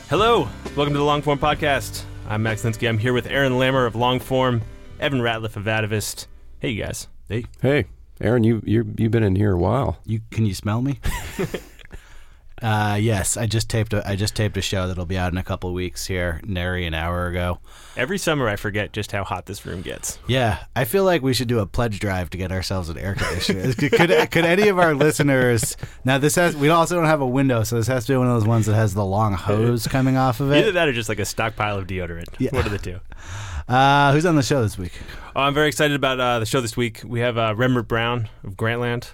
Hello, welcome to the Longform Podcast. I'm Max Linsky. I'm here with Aaron Lammer of Longform, Evan Ratliff of Atavist. Hey, you guys. Hey, Aaron, you've been in here a while. Can you smell me? Yes, I just taped a show that'll be out in a couple of weeks here, nary an hour ago. Every summer I forget just how hot this room gets. Yeah, I feel like we should do a pledge drive to get ourselves an air conditioner. could any of our listeners? Now we also don't have a window, so this has to be one of those ones that has the long hose coming off of it. Either that or just like a stockpile of deodorant. Yeah. One of the two. Who's on the show this week? Oh, I'm very excited about the show this week. We have Rembert Brown of Grantland,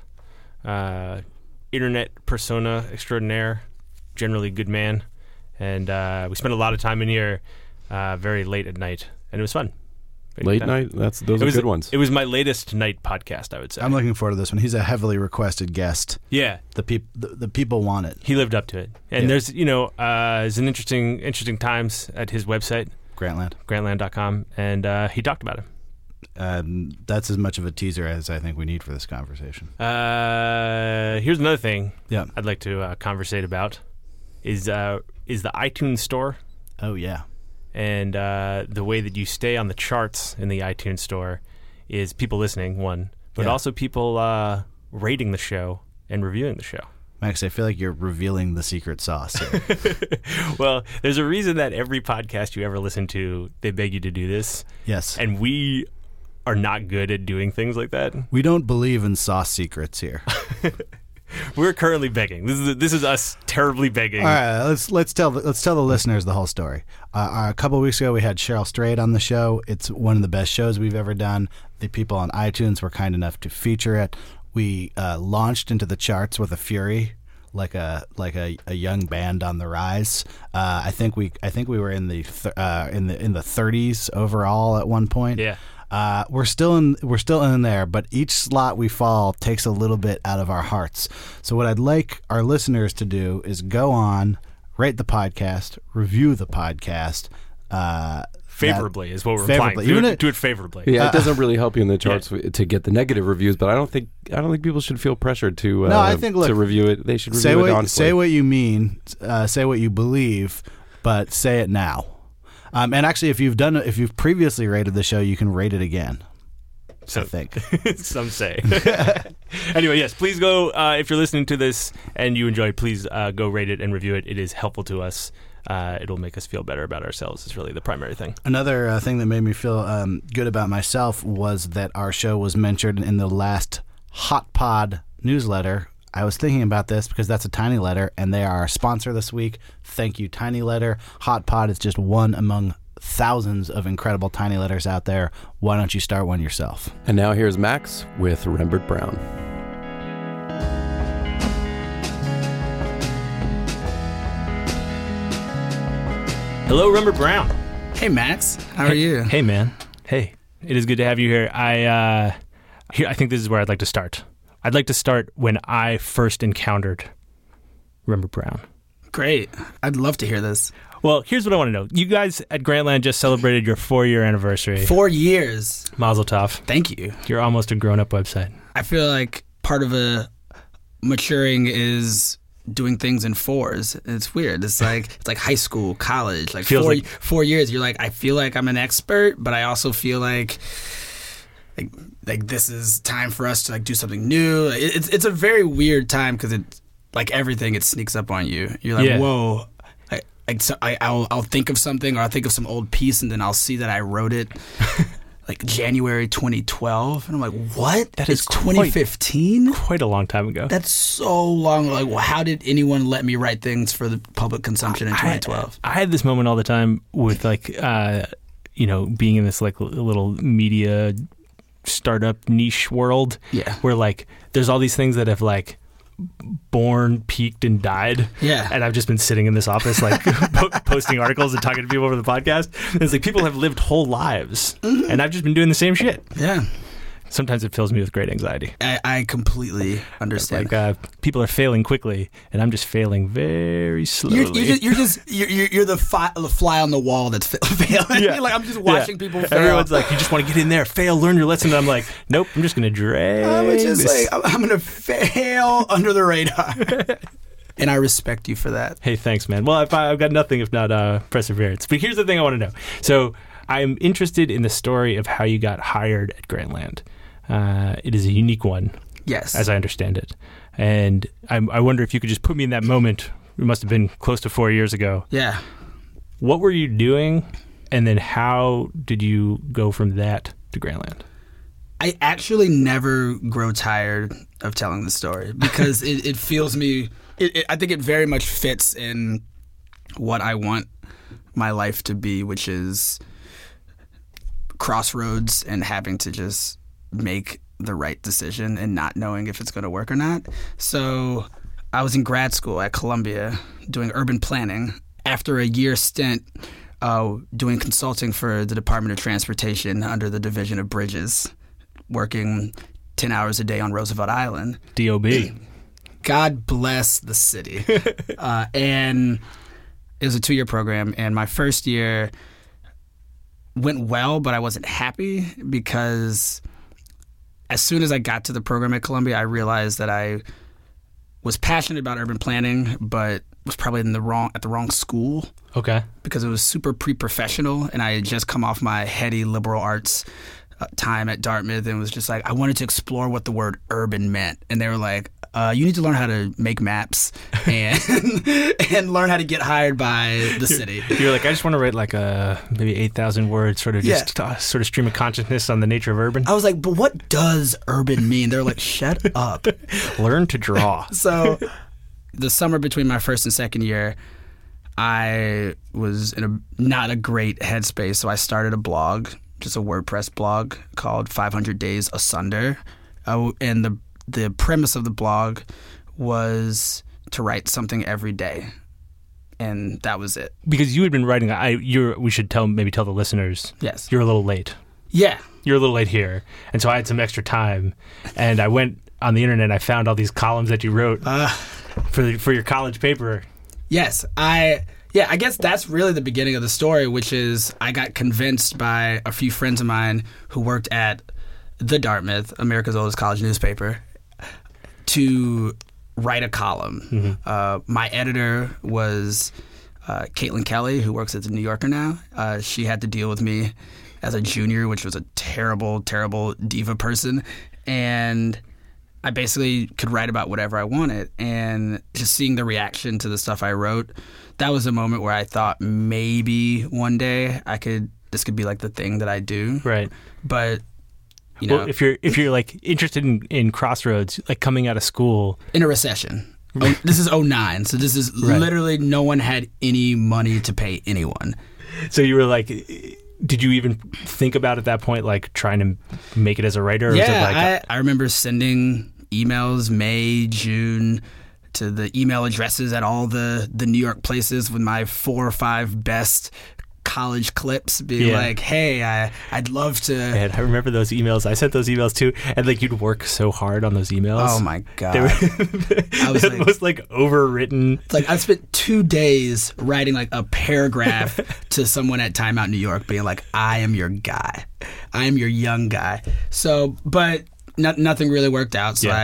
internet persona extraordinaire, generally good man, and we spent a lot of time in here very late at night, and it was fun. Late night? Those are good ones. It was my latest night podcast, I would say. I'm looking forward to this one. He's a heavily requested guest. Yeah. The people want it. He lived up to it. And there's, there's an interesting times at his website. Grantland.com, and he talked about it. That's as much of a teaser as I think we need for this conversation. Here's another thing I'd like to conversate about is the iTunes store. Oh, yeah. And the way that you stay on the charts in the iTunes store is people listening, one, but also people rating the show and reviewing the show. Max, I feel like you're revealing the secret sauce here. Well, there's a reason that every podcast you ever listen to, they beg you to do this. Yes. And we are not good at doing things like that. We don't believe in sauce secrets here. We're currently begging. This is us terribly begging. All right, let's tell the listeners the whole story. A couple of weeks ago, we had Cheryl Strayed on the show. It's one of the best shows we've ever done. The people on iTunes were kind enough to feature it. We launched into the charts with a fury, like a young band on the rise. I think we were in the 30s overall at one point. Yeah. We're still in there, but each slot we fall takes a little bit out of our hearts. So what I'd like our listeners to do is go on, rate the podcast, review the podcast. Favorably is what we're implying. Do it favorably. Yeah, it doesn't really help you in the charts to get the negative reviews, but I don't think people should feel pressured to to review it. They should review it honestly. Say what you mean, say what you believe, but say it now. And actually, if you've previously rated the show, you can rate it again. So, I think some say. Anyway, yes, please go if you're listening to this and you enjoy. Please go rate it and review it. It is helpful to us. It'll make us feel better about ourselves. Is really the primary thing. Another thing that made me feel good about myself was that our show was mentioned in the last Hot Pod newsletter. I was thinking about this because that's a Tiny Letter, and they are our sponsor this week. Thank you, Tiny Letter. Hot Pod is just one among thousands of incredible Tiny Letters out there. Why don't you start one yourself? And now here's Max with Rembert Brown. Hello, Rembert Brown. Hey, Max. How are you? Hey, man. Hey, it is good to have you here. I think this is where I'd like to start. I'd like to start when I first encountered Rembert Brown. Great. I'd love to hear this. Well, here's what I want to know. You guys at Grantland just celebrated your 4-year anniversary. 4 years. Mazel tov. Thank you. You're almost a grown-up website. I feel like part of maturing is doing things in fours. It's weird. It's like high school, college. Like feels 4 years. You're like, I feel like I'm an expert, but I also feel like this is time for us to do something new. It's a very weird time because it everything, it sneaks up on you. You're like, whoa. I'll think of something, or I'll think of some old piece, and then I'll see that I wrote it January 2012, and I'm like, what? That is 2015? Quite a long time ago. That's so long. Like, how did anyone let me write things for the public consumption in 2012? I had this moment all the time with being in this little media startup niche world, where there's all these things that have born, peaked, and died. Yeah. And I've just been sitting in this office posting articles and talking to people over the podcast. And it's people have lived whole lives, and I've just been doing the same shit. Yeah. Sometimes it fills me with great anxiety. I completely understand. People are failing quickly, and I'm just failing very slowly. You're the fly on the wall that's failing. Yeah. I'm just watching people fail. Everyone's like, you just want to get in there, fail, learn your lesson. And I'm like, nope, I'm just going to drag I'm going to fail under the radar. And I respect you for that. Hey, thanks, man. Well, I've got nothing if not perseverance. But here's the thing I want to know. So I'm interested in the story of how you got hired at Grantland. It is a unique one. Yes. As I understand it. And I wonder if you could just put me in that moment. It must have been close to 4 years ago. Yeah. What were you doing? And then how did you go from that to Grantland? I actually never grow tired of telling the story because it feels me. I think it very much fits in what I want my life to be, which is crossroads and having to just make the right decision and not knowing if it's going to work or not. So I was in grad school at Columbia doing urban planning after a year stint doing consulting for the Department of Transportation under the Division of Bridges, working 10 hours a day on Roosevelt Island. D.O.B. God bless the city. And it was a 2-year program, and my first year went well, but I wasn't happy because as soon as I got to the program at Columbia, I realized that I was passionate about urban planning, but was probably at the wrong school. Okay. Because it was super pre-professional, and I had just come off my heady liberal arts time at Dartmouth, and was just like, I wanted to explore what the word urban meant. And they were like, you need to learn how to make maps and and learn how to get hired by the city. You're like, I just want to write like maybe 8,000 words, sort of just sort of stream of consciousness on the nature of urban. I was like, but what does urban mean? They're like, shut up. Learn to draw. So the summer between my first and second year, I was in not a great headspace, so I started a blog, just a WordPress blog called 500 Days Asunder. And the premise of the blog was to write something every day. And that was it. Because you had been writing, we should maybe tell the listeners. Yes. You're a little late. Yeah. You're a little late here. And so I had some extra time. And I went on the internet and I found all these columns that you wrote for your college paper. Yes. I guess that's really the beginning of the story, which is I got convinced by a few friends of mine who worked at the Dartmouth, America's oldest college newspaper, to write a column. Mm-hmm. My editor was Caitlin Kelly, who works at the New Yorker now. She had to deal with me as a junior, which was a terrible, terrible diva person. And I basically could write about whatever I wanted. And just seeing the reaction to the stuff I wrote, that was a moment where I thought maybe one day this could be like the thing that I do. Right. But you know, well, if you're like interested in crossroads, like coming out of school in a recession. This is 2009, so this is literally no one had any money to pay anyone. So you were like, did you even think about at that point, like trying to make it as a writer? Or yeah, was it like I remember sending emails May, June to the email addresses at all the New York places with my 4 or 5 best college clips, being like, hey, I'd love to. Man, I remember those emails. I sent those emails too, and like you'd work so hard on those emails. Oh my god, I was the most like overwritten. It's like I spent 2 days writing like a paragraph to someone at Time Out New York, being like, I am your guy, I am your young guy. So, but nothing really worked out. So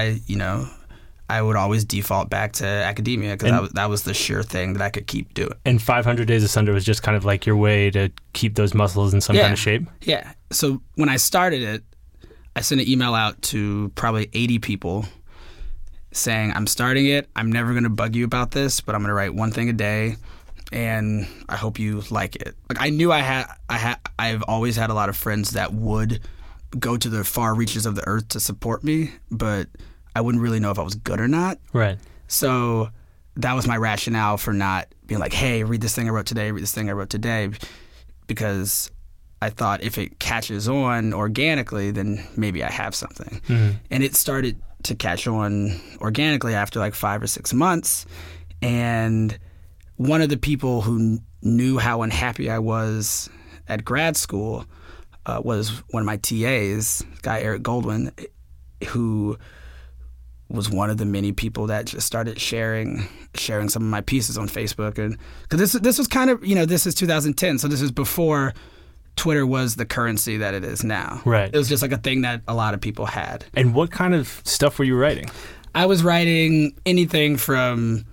I would always default back to academia because that was the sure thing that I could keep doing. And 500 Days Asunder was just kind of like your way to keep those muscles in some kind of shape? Yeah. So when I started it, I sent an email out to probably 80 people saying, I'm starting it. I'm never going to bug you about this, but I'm going to write one thing a day, and I hope you like it. Like I knew I've always had a lot of friends that would go to the far reaches of the earth to support me, but I wouldn't really know if I was good or not. Right. So that was my rationale for not being like, hey, read this thing I wrote today, read this thing I wrote today, because I thought if it catches on organically, then maybe I have something. Mm-hmm. And it started to catch on organically after like 5 or 6 months. And one of the people who knew how unhappy I was at grad school was one of my TAs, guy Eric Goldwyn, who was one of the many people that just started sharing some of my pieces on Facebook. And because this was kind of, this is 2010, so this is before Twitter was the currency that it is now. Right. It was just like a thing that a lot of people had. And what kind of stuff were you writing? I was writing anything from,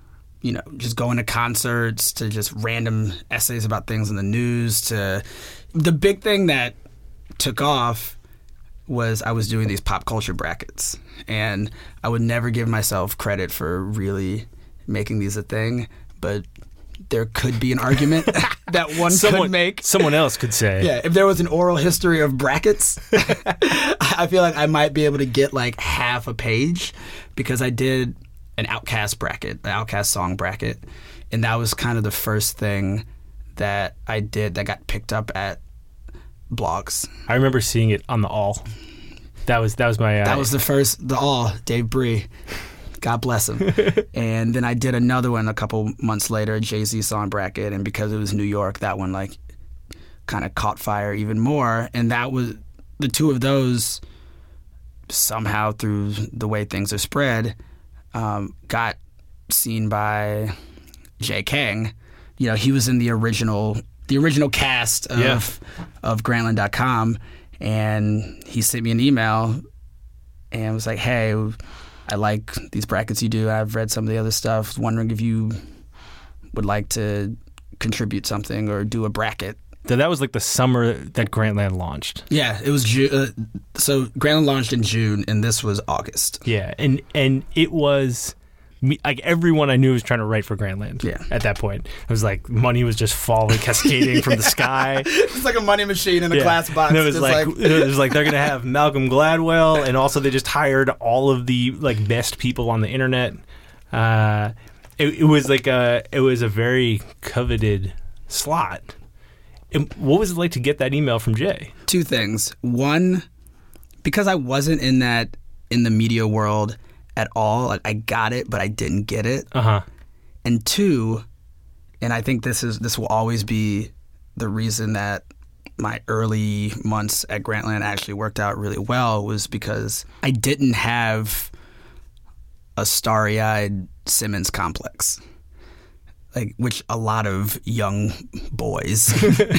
just going to concerts to just random essays about things in the news to the big thing that took off was I was doing these pop culture brackets. And I would never give myself credit for really making these a thing, but there could be an argument that someone could make. Someone else could say. Yeah, if there was an oral history of brackets, I feel like I might be able to get like half a page because I did an Outkast bracket, an Outkast song bracket, and that was kind of the first thing that I did that got picked up at blogs. I remember seeing it on the All. That was my. That was the All. Dave Bree, God bless him. And then I did another one a couple months later, a Jay-Z song bracket, and because it was New York, that one like kind of caught fire even more. And that was the two of those. Somehow through the way things are spread, got seen by Jay Kang. He was in the original cast of Grantland.com, and he sent me an email and was like, "Hey, I like these brackets you do. I've read some of the other stuff. Wondering if you would like to contribute something or do a bracket." So that was like the summer that Grantland launched. Yeah, it was June. So Grantland launched in June, and this was August. Yeah, and it was like everyone I knew was trying to write for Grantland. Yeah. At that point, it was like money was just falling, cascading from the sky. It's like a money machine in a glass box. And it was like they're gonna have Malcolm Gladwell, and also they just hired all of the like best people on the internet. It was a very coveted slot. And what was it like to get that email from Jay? Two things. One, because I wasn't in the media world at all. Like, I got it, but I didn't get it. And two, and I think this will always be the reason that my early months at Grantland actually worked out really well, was because I didn't have a starry-eyed Simmons complex. Like, which a lot of young boys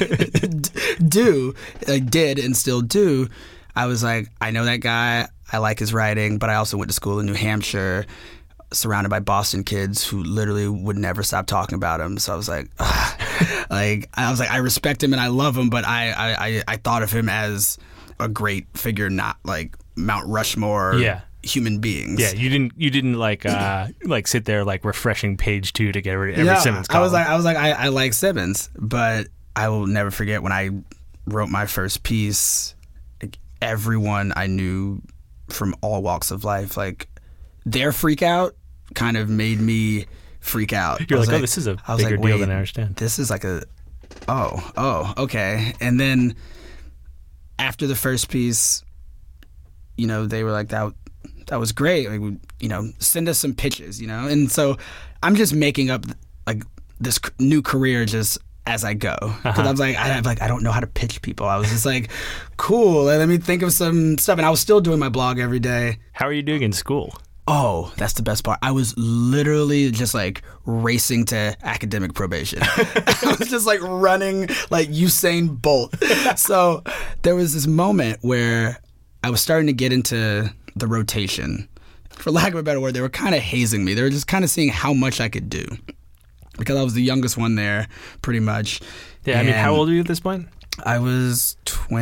did and still do. I was like, I know that guy, I like his writing, but I also went to school in New Hampshire, surrounded by Boston kids who literally would never stop talking about him. So I was like, I respect him and I love him, but I thought of him as a great figure, not like Mount Rushmore. Human beings. Yeah, you didn't like sit there like refreshing page 2 to get rid of every Simmons column. I like Simmons, but I will never forget when I wrote my first piece, like, everyone I knew from all walks of life, like, their freak out kind of made me freak out. You're like, oh, this is a bigger deal than I understand. This is like okay. And then after the first piece, they were like, that was great. Like, send us some pitches, And so I'm just making up like this new career just as I go. Because I was like, I don't know how to pitch people. I was just like, cool. Let me think of some stuff. And I was still doing my blog every day. How are you doing in school? Oh, that's the best part. I was literally just like racing to academic probation. I was just like running like Usain Bolt. So there was this moment where I was starting to get into the rotation. For lack of a better word, they were kind of hazing me. They were just kind of seeing how much I could do, because I was the youngest one there, pretty much. Yeah, and how old are you at this point? I was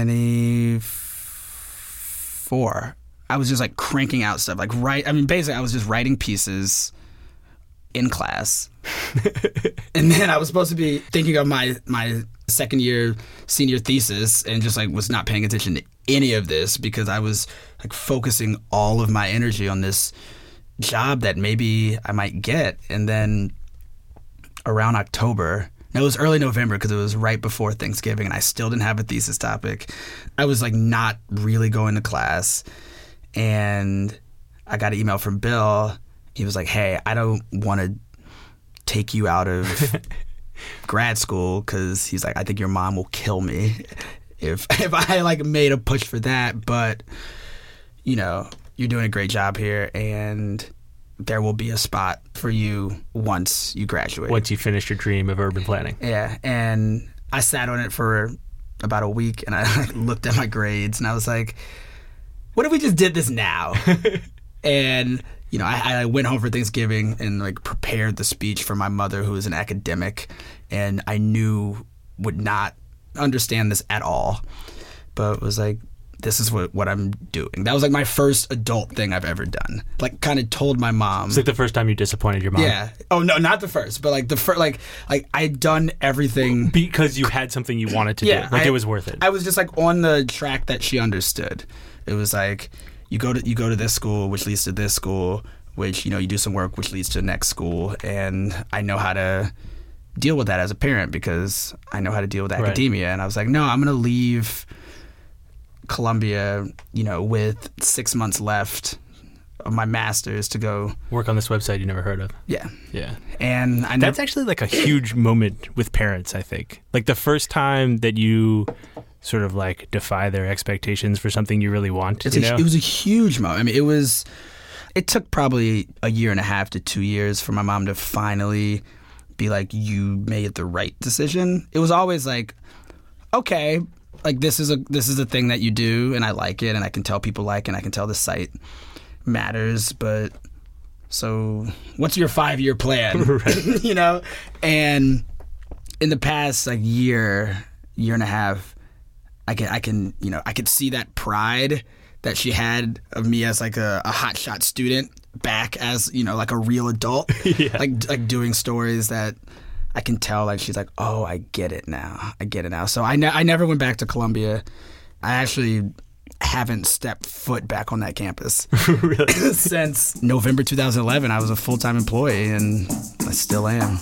24. I was just like cranking out stuff. Basically, I was just writing pieces in class. And then I was supposed to be thinking of my second year senior thesis, and just like was not paying attention to any of this because I was like focusing all of my energy on this job that maybe I might get. And then around October, no, it was early November because it was right before Thanksgiving, and I still didn't have a thesis topic. I was like not really going to class, and I got an email from Bill. He was like, "Hey, I don't want to take you out of grad school," because he's like, "I think your mom will kill me if I like made a push for that, but you're doing a great job here, and there will be a spot for you once you graduate. Once you finish your dream of urban planning." Yeah, and I sat on it for about a week, and I looked at my grades, and I was like, what if we just did this now? And, I went home for Thanksgiving and like prepared the speech for my mother, who is an academic, and I knew would not understand this at all, but was like, this is what I'm doing. That was like my first adult thing I've ever done. Like, kind of told my mom. It's like the first time you disappointed your mom. Yeah. Oh no, not the first, but like the first. Like I'd done everything because you had something you wanted to do. Like it was worth it. I was just like on the track that she understood. It was like you go to this school, which leads to this school, which you do some work, which leads to the next school, and I know how to deal with that as a parent because I know how to deal with academia. And I was like, no, I'm going to leave Columbia, with 6 months left of my master's to go work on this website you never heard of. Yeah. And that's actually like a huge moment with parents, I think. Like the first time that you sort of like defy their expectations for something you really want. It was a huge moment. I mean, it took probably 1.5 to 2 years for my mom to finally be like, you made the right decision. It was always like, okay, like this is a thing that you do, and I like it, and I can tell people like it, and I can tell the site matters. But so, what's your 5-year plan? Right. And in the past like year and a half, I could see that pride that she had of me as like a hotshot student back as like a real adult, like doing stories that I can tell like she's like, oh, I get it now. So I never went back to Columbia. I actually haven't stepped foot back on that campus since November 2011. I was a full-time employee, and I still am.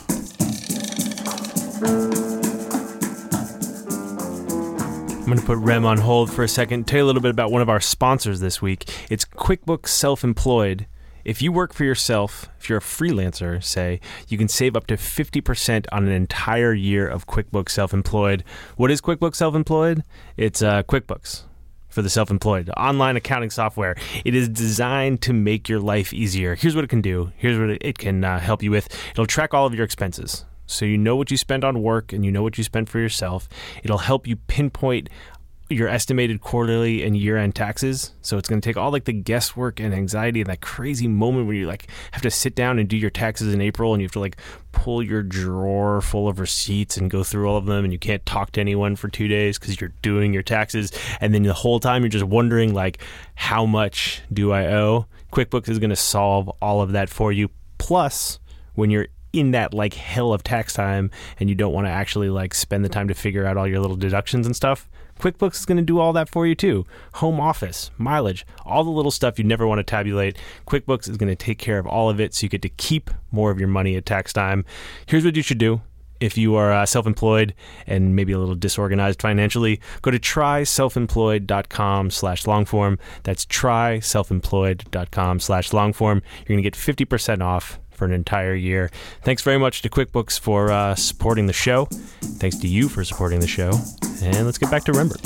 I'm going to put Rem on hold for a second, tell you a little bit about one of our sponsors this week. It's QuickBooks Self-Employed. If you work for yourself, if you're a freelancer, say, you can save up to 50% on an entire year of QuickBooks Self-Employed. What is QuickBooks Self-Employed? It's QuickBooks for the self-employed, online accounting software. It is designed to make your life easier. Here's what it can do. Here's what it can help you with. It'll track all of your expenses. So you know what you spend on work and you know what you spend for yourself. It'll help you pinpoint your estimated quarterly and year-end taxes. So it's going to take all like the guesswork and anxiety and that crazy moment where you like have to sit down and do your taxes in April, and you have to like pull your drawer full of receipts and go through all of them, and you can't talk to anyone for 2 days because you're doing your taxes. And then the whole time you're just wondering like, how much do I owe? QuickBooks is going to solve all of that for you. Plus, when you're in that like hell of tax time and you don't want to actually like spend the time to figure out all your little deductions and stuff, QuickBooks is going to do all that for you too. Home office, mileage, all the little stuff you never want to tabulate. QuickBooks is going to take care of all of it so you get to keep more of your money at tax time. Here's what you should do. If you are self-employed and maybe a little disorganized financially, go to tryselfemployed.com/longform. That's tryselfemployed.com/longform. You're going to get 50% off for an entire year. Thanks very much to QuickBooks for supporting the show. Thanks to you for supporting the show. And let's get back to Rembert.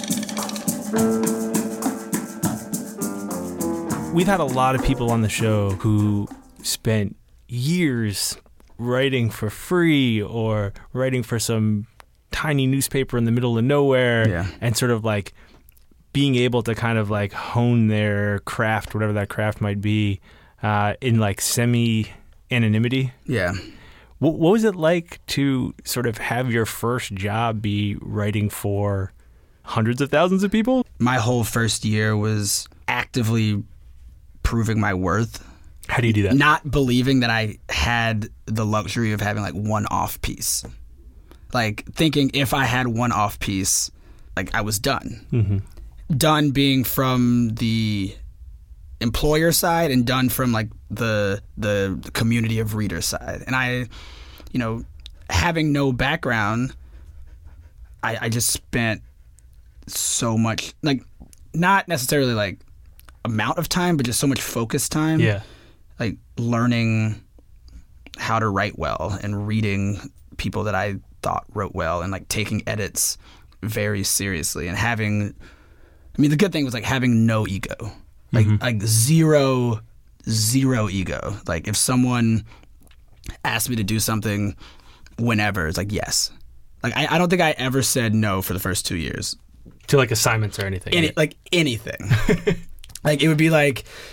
We've had a lot of people on the show who spent years writing for free or writing for some tiny newspaper in the middle of nowhere, and sort of like being able to kind of like hone their craft, whatever that craft might be, in like semi-anonymity. Yeah. What was it like to sort of have your first job be writing for hundreds of thousands of people? My whole first year was actively proving my worth. How do you do that? Not believing that I had the luxury of having like one off piece. Like thinking if I had one off piece, like I was done. Mm-hmm. Done being from the employer side and done from like the community of reader side. And I, having no background, I just spent so much, like not necessarily like amount of time, but just so much focused time. Yeah. Like learning how to write well and reading people that I thought wrote well and like taking edits very seriously and having, the good thing was like having no ego. Like zero ego. Like if someone asked me to do something whenever, it's like yes. Like I don't think I ever said no for the first 2 years. To like assignments or anything. Like anything. Like it would be like,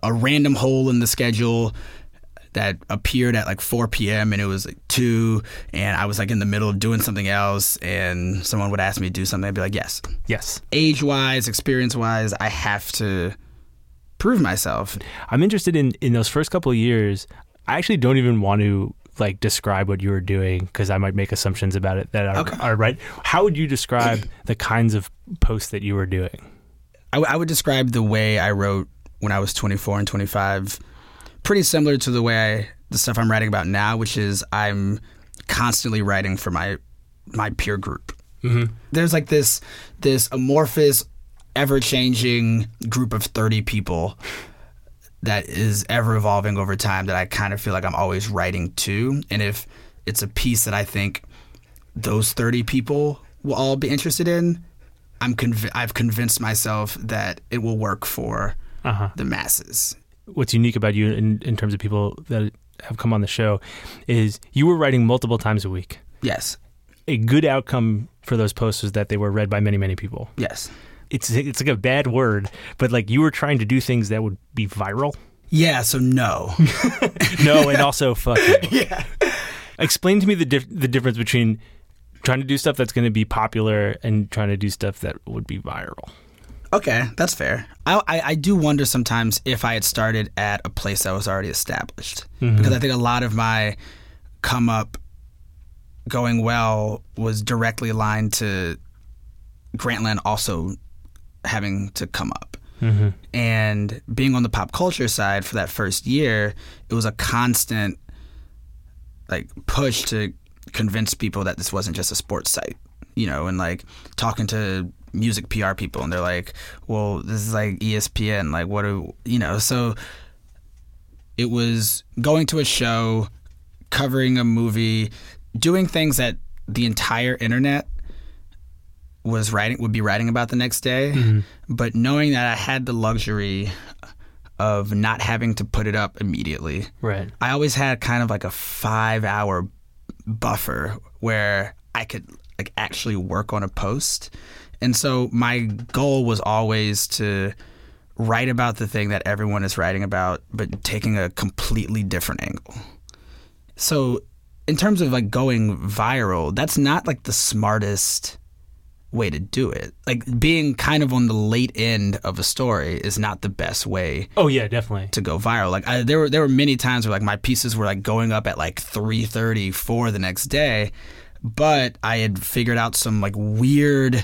a random hole in the schedule that appeared at like 4 p.m. and it was like 2, and I was like in the middle of doing something else, and someone would ask me to do something, I'd be like, yes. Age-wise, experience-wise, I have to prove myself. I'm interested in those first couple of years. I actually don't even want to like describe what you were doing because I might make assumptions about it that are right. How would you describe the kinds of posts that you were doing? I would describe the way I wrote when I was 24 and 25 pretty similar to the stuff I'm writing about now, which is I'm constantly writing for my peer group. Mm-hmm. There's like this amorphous, ever-changing group of 30 people that is ever evolving over time that I kind of feel like I'm always writing to. And if it's a piece that I think those 30 people will all be interested in, I've convinced myself that it will work for the masses. What's unique about you in terms of people that have come on the show is you were writing multiple times a week. Yes. A good outcome for those posts was that they were read by many, many people. Yes. It's like a bad word, but like you were trying to do things that would be viral. Yeah, so no. No, and also fuck you. Yeah. Explain to me the difference between trying to do stuff that's going to be popular and trying to do stuff that would be viral. Okay, that's fair. I do wonder sometimes if I had started at a place that was already established. Mm-hmm. Because I think a lot of my come up going well was directly aligned to Grantland also having to come up. Mm-hmm. And being on the pop culture side for that first year, it was a constant like push to convince people that this wasn't just a sports site, and like talking to music PR people, and they're like, well, this is like ESPN, like so it was going to a show, covering a movie, doing things that the entire internet would be writing about the next day, mm-hmm. but knowing that I had the luxury of not having to put it up immediately. Right. I always had kind of like a 5-hour buffer where I could like actually work on a post. And so my goal was always to write about the thing that everyone is writing about, but taking a completely different angle. So in terms of like going viral, that's not like the smartest way to do it. Like being kind of on the late end of a story is not the best way. Oh yeah, definitely. To go viral. Like there were many times where like my pieces were like going up at like 3:30, 4 the next day, but I had figured out some weird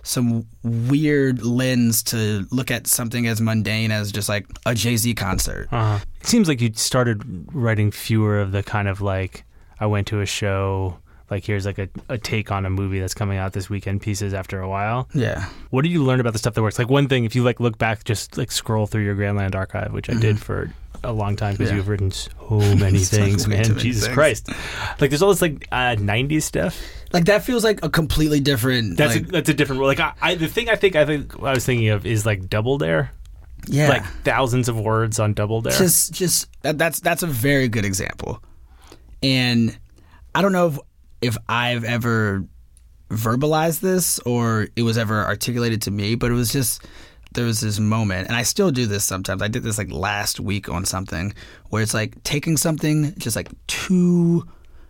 lens to look at something as mundane as just like a Jay-Z concert. It seems like you started writing fewer of the kind of like I went to a show, like here's like a take on a movie that's coming out this weekend pieces after a while. Yeah. What did you learn about the stuff that works? Like one thing, if you like look back, just like scroll through your Grantland archive, which I did for a long time because you've written so many things, man. Jesus Christ. Like there's all this like 90s stuff. Like that feels like a completely different. That's a different role. Like the thing I think I was thinking of is like Double Dare. Yeah. Like thousands of words on Double Dare. Just that's a very good example. And I don't know if I've ever verbalized this or it was ever articulated to me, but it was just, there was this moment, and I still do this sometimes. I did this like last week on something where it's like taking something just like 2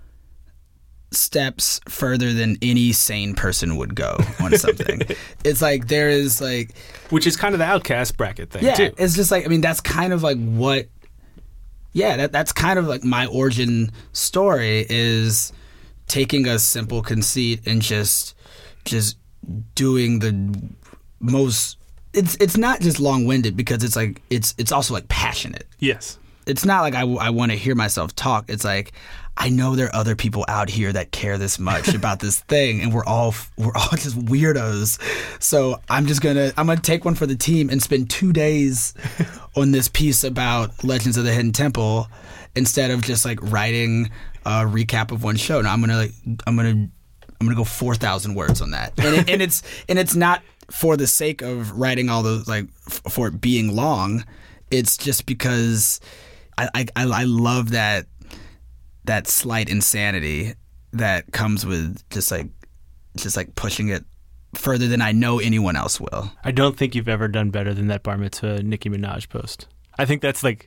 steps further than any sane person would go on something. It's like there is like, which is kind of the outcast bracket thing too. It's just like, I mean, that's kind of like what, that's kind of like my origin story is taking a simple conceit and just doing the most. It's not just long-winded because it's like it's also like passionate. Yes. It's not like I want to hear myself talk. It's like I know there are other people out here that care this much about this thing, and we're all just weirdos. So I'm gonna take one for the team and spend 2 days on this piece about Legends of the Hidden Temple instead of just like writing a recap of one show. Now I'm gonna go 4,000 words on that, and it's not for the sake of writing all those like for it being long. It's just because I love that slight insanity that comes with just like pushing it further than I know anyone else will. I don't think you've ever done better than that Bar Mitzvah Nicki Minaj post. I think that's the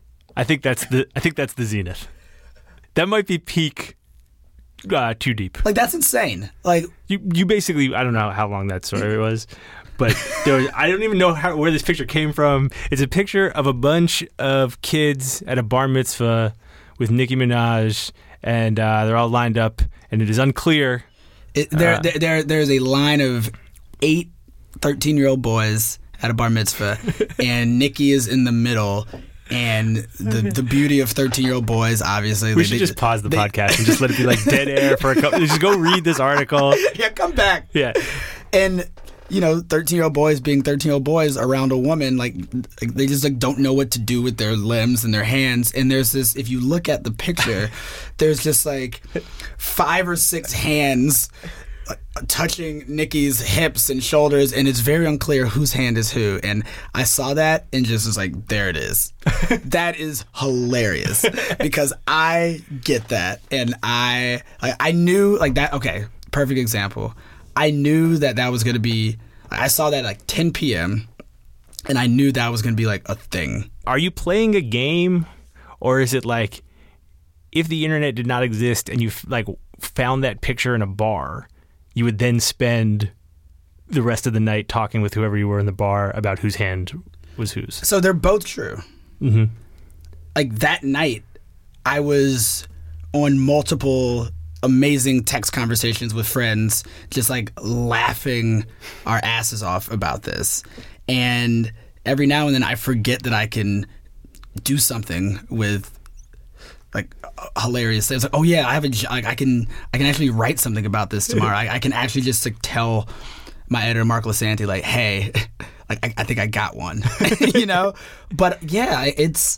zenith. That might be peak too deep. Like, that's insane. Like, you basically, I don't know how long that story was, but I don't even know where this picture came from. It's a picture of a bunch of kids at a bar mitzvah with Nicki Minaj, and they're all lined up, and it is unclear. There's a line of 8 13-year-old boys at a bar mitzvah, and Nicki is in the middle. And the beauty of 13-year-old boys, obviously. We should just pause the podcast and just let it be like dead air for a couple. Just go read this article. Yeah, come back. Yeah. And, 13-year-old boys being 13-year-old boys around a woman, like they just like don't know what to do with their limbs and their hands. And there's this, if you look at the picture, there's just like 5 or 6 hands touching Nicki's hips and shoulders, and it's very unclear whose hand is who. And I saw that and just was like, there it is. That is hilarious because I get that, and I knew like that. Okay, perfect example. I knew that was going to be. I saw that at like 10 p.m. and I knew that was going to be like a thing. Are you playing a game, or is it like if the internet did not exist and you like found that picture in a bar, you would then spend the rest of the night talking with whoever you were in the bar about whose hand was whose? So they're both true. Mm-hmm. Like that night, I was on multiple amazing text conversations with friends, just like laughing our asses off about this. And every now and then I forget that I can do something with like hilarious things. Like, oh yeah, I can actually write something about this tomorrow. I can actually just like tell my editor Mark Lasanti like, hey, like I think I got one, But yeah, it's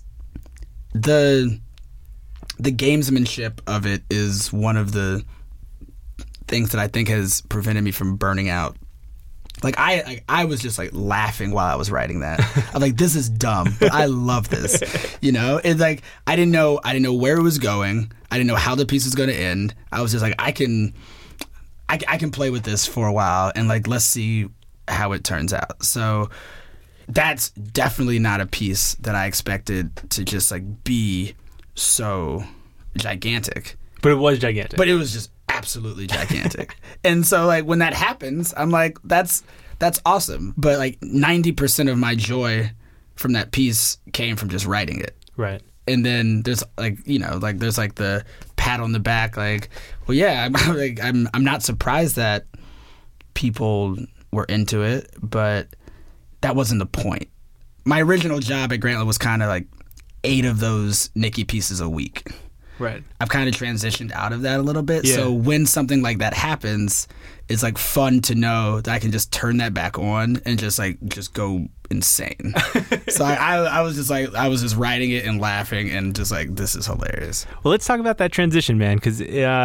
the gamesmanship of it is one of the things that I think has prevented me from burning out. Like I was just like laughing while I was writing that. I'm like, this is dumb, but I love this. It's like I didn't know where it was going. I didn't know how the piece was going to end. I was just like, I can play with this for a while, and like let's see how it turns out. So that's definitely not a piece that I expected to just like be so gigantic. But it was gigantic. But it was just absolutely gigantic. And so like when that happens, I'm like, that's awesome. But like 90% of my joy from that piece came from just writing it. Right. And then there's like, there's like the pat on the back, like, well, yeah, I'm not surprised that people were into it, but that wasn't the point. My original job at Grantland was kind of like 8 of those Nicki pieces a week. Right. I've kind of transitioned out of that a little bit. Yeah. So when something like that happens, it's like fun to know that I can just turn that back on and just go insane. So I was just writing it and laughing and just like, this is hilarious. Well, let's talk about that transition, man. Because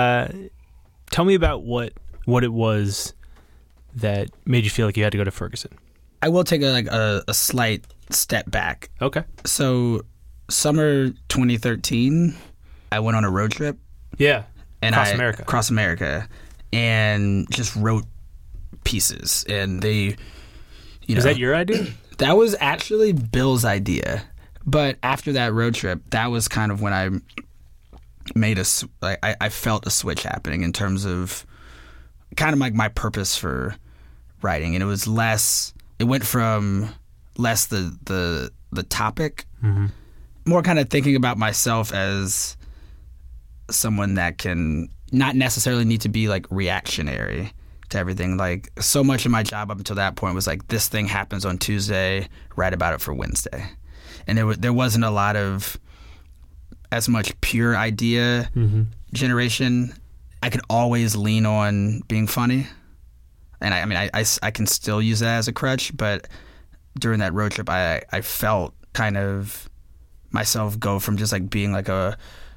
tell me about what it was that made you feel like you had to go to Ferguson. I will take a slight step back. Okay. So summer 2013. I went on a road trip. Yeah. And Across America. And just wrote pieces. And they, Was that your idea? That was actually Bill's idea. But after that road trip, that was kind of when I made I felt a switch happening in terms of kind of like my purpose for writing. And it was it went from less the topic, mm-hmm. more kind of thinking about myself as someone that can not necessarily need to be like reactionary to everything. Like so much of my job up until that point was like, this thing happens on Tuesday, write about it for Wednesday. And there wasn't a lot of as much pure idea mm-hmm. generation. I could always lean on being funny. And I can still use that as a crutch, but during that road trip, I felt kind of myself go from just like being like a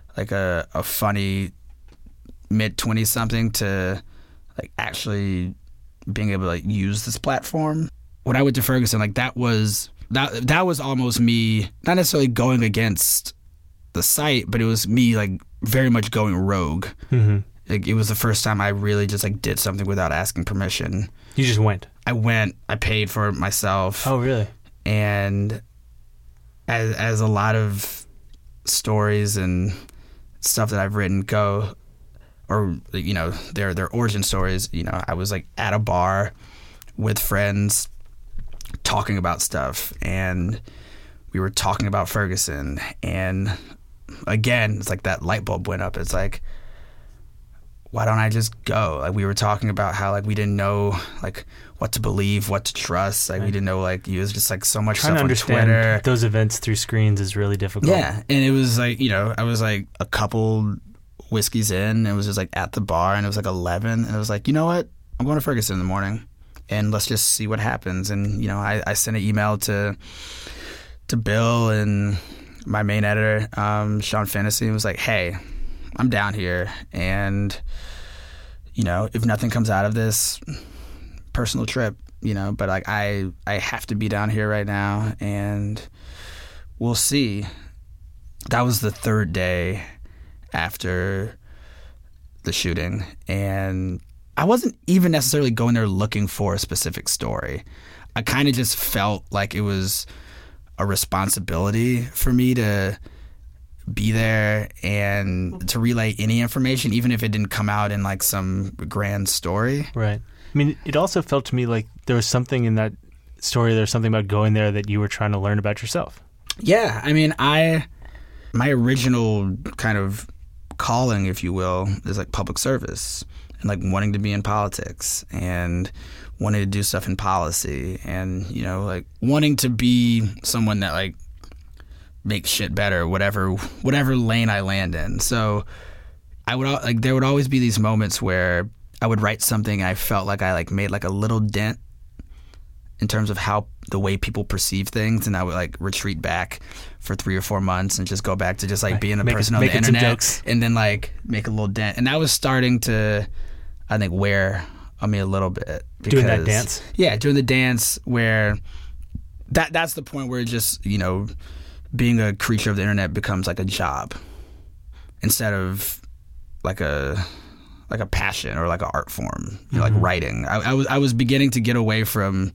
funny mid-20s something to like actually being able to like use this platform. When I went to Ferguson, like that was almost me not necessarily going against the site, but it was me like very much going rogue. Mm-hmm. Like it was the first time I really just like did something without asking permission. You just went? I went. I paid for it myself. Oh, really? And as a lot of stories and stuff that I've written go, or their origin stories. I was like at a bar with friends talking about stuff, and we were talking about Ferguson, and again, it's like that light bulb went up. It's like, why don't I just go? Like, we were talking about how like we didn't know like what to believe, what to trust. Like, we didn't know, like, it was just like so much trying stuff to understand on Twitter. Those events through screens is really difficult. Yeah, and it was like, I was like a couple whiskeys in, and it was just like at the bar, and it was like 11, and it was like, you know what? I'm going to Ferguson in the morning, and let's just see what happens. And I sent an email to Bill and my main editor, Sean Fennessy, was like, hey, I'm down here, and if nothing comes out of this, personal trip, but like I have to be down here right now, and we'll see. That was the third day after the shooting, and I wasn't even necessarily going there looking for a specific story. I kind of just felt like it was a responsibility for me to be there and to relay any information, even if it didn't come out in like some grand story. Right. I mean, it also felt to me like there was something in that story, there's something about going there that you were trying to learn about yourself. Yeah. I mean, my original kind of calling, if you will, is like public service and like wanting to be in politics and wanting to do stuff in policy and, like wanting to be someone that like make shit better, whatever lane I land in. So there would always be these moments where I would write something I felt like I like made like a little dent in terms of how the way people perceive things, and I would like retreat back for 3 or 4 months and just go back to just like being a person on the internet and then like make a little dent. And that was starting to, I think, wear on me a little bit. Because, doing that dance? Yeah, doing the dance where that's the point where it just, being a creature of the internet becomes like a job instead of like a passion or like an art form, like writing. I was beginning to get away from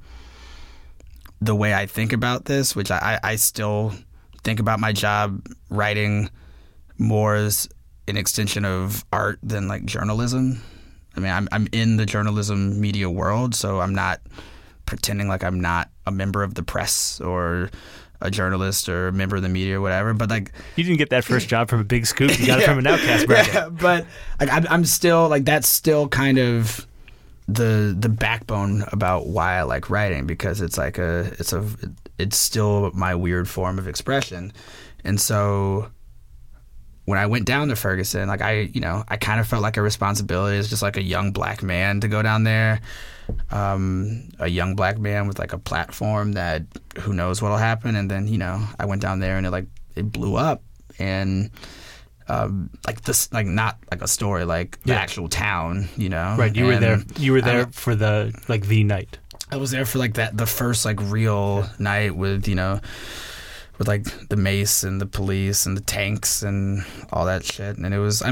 the way I think about this, which I still think about my job writing more as an extension of art than like journalism. I mean, I'm in the journalism media world, so I'm not pretending like I'm not a member of the press or a journalist or a member of the media or whatever, but like, you didn't get that first job from a big scoop. You got it from an Outcast bracket. Yeah, but like, I'm still like, that's still kind of the backbone about why I like writing, because it's like it's still my weird form of expression. And so when I went down to Ferguson, like I kind of felt like a responsibility as just like a young black man to go down there. A young black man with like a platform that who knows what'll happen. And then, I went down there and it blew up, and like this, like not like a story, like the actual town, Right. You were there for the night. I was there for like the first like real night with, with like the mace and the police and the tanks and all that shit. And it was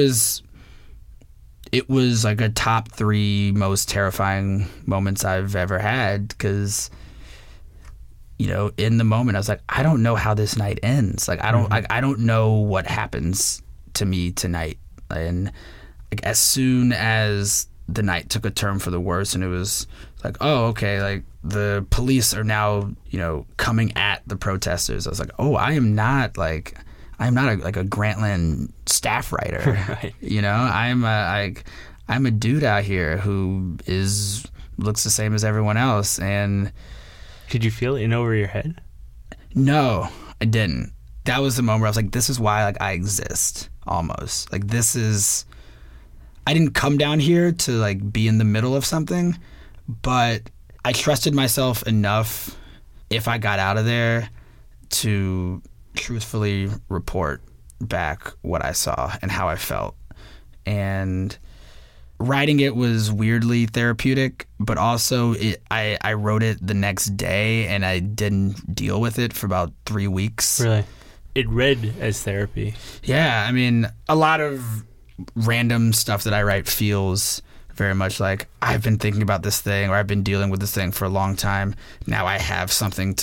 like a top 3 most terrifying moments I've ever had, because, in the moment I was like, I don't know how this night ends. Like, I don't know what happens to me tonight. And like, as soon as the night took a turn for the worse, and it was like, oh, okay, like the police are now, coming at the protesters. I was like, oh, I'm not a Grantland staff writer. Right. I'm a dude out here who looks the same as everyone else. And did you feel in over your head? No, I didn't. That was the moment where I was like, this is why like I exist, almost. Like, I didn't come down here to like be in the middle of something, but I trusted myself enough, if I got out of there, to truthfully report back what I saw and how I felt. And writing it was weirdly therapeutic, but also I wrote it the next day, and I didn't deal with it for about 3 weeks. Really? It read as therapy. Yeah, I mean, a lot of random stuff that I write feels very much like I've been thinking about this thing, or I've been dealing with this thing for a long time. Now I have something to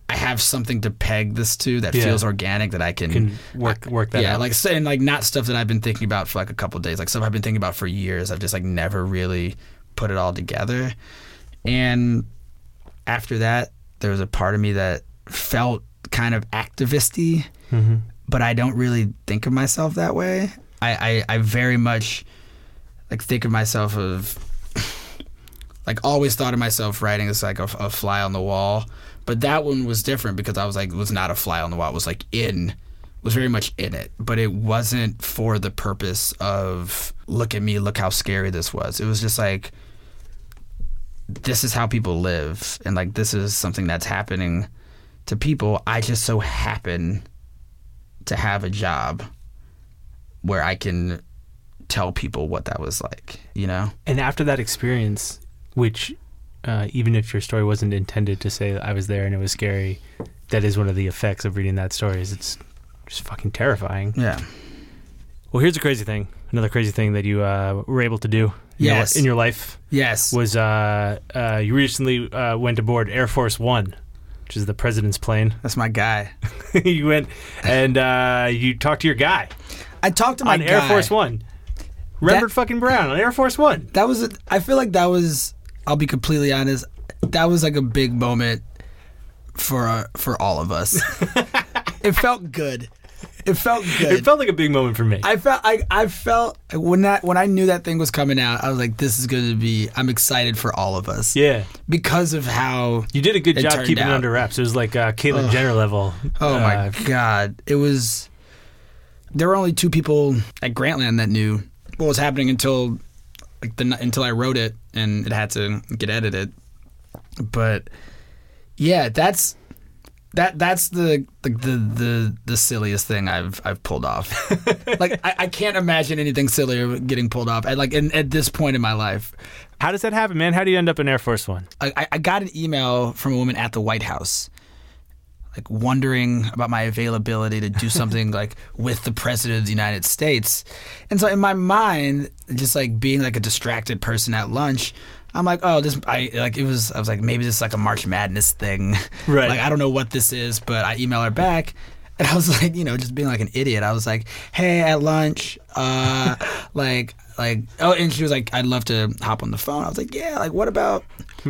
I have something to peg this to that feels organic that I can work that out. Yeah, like saying like not stuff that I've been thinking about for like a couple of days, like stuff I've been thinking about for years. I've just like never really put it all together. And after that, there was a part of me that felt kind of activist-y, but I don't really think of myself that way. I very much like think of myself of like always thought of myself writing as like a fly on the wall. But that one was different because I was like, was not a fly on the wall. It was like was very much in it. But it wasn't for the purpose of, look at me, look how scary this was. It was just like, this is how people live. And like, this is something that's happening to people. I just so happen to have a job where I can tell people what that was like, you know? And after that experience, which... even if your story wasn't intended to say I was there and it was scary, that is one of the effects of reading that story. Is it's just fucking terrifying. Yeah. Well, here's a crazy thing. Another crazy thing that you were able to do. In your life. Yes. Was you recently went aboard Air Force One, which is the president's plane. That's my guy. You went and you talked to your guy. I talked to my guy on Air Force One. Robert fucking Brown on Air Force One. That was. I feel like that was. I'll be completely honest. That was like a big moment for all of us. It felt good. It felt good. It felt like a big moment for me. I felt when I knew that thing was coming out, I was like, this is going to be. I'm excited for all of us. Yeah, because of how you did a good job keeping it under wraps. It was like Caitlyn Jenner level. Oh my God! It was. There were only 2 people at Grantland that knew what was happening until I wrote it and it had to get edited. But yeah, that's the silliest thing I've pulled off. Like I can't imagine anything sillier getting pulled off at this point in my life. How does that happen, man? How do you end up in Air Force One? I got an email from a woman at the White House, like wondering about my availability to do something like with the President of the United States. And so in my mind, just like being like a distracted person at lunch, I'm like, oh, I was like, maybe this is like a March Madness thing. Right. Like, I don't know what this is, but I email her back. And I was like, just being like an idiot. I was like, hey, at lunch, and she was like, I'd love to hop on the phone. I was like, yeah, like, what about